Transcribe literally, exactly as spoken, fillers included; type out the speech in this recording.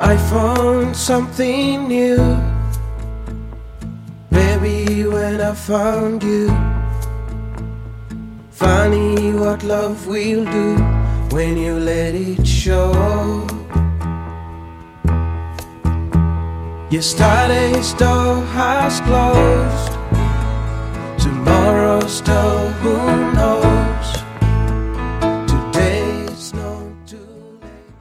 I found something new, baby, when I found you. Funny what love will do when you let it show. Yesterday's door has closed, tomorrow's door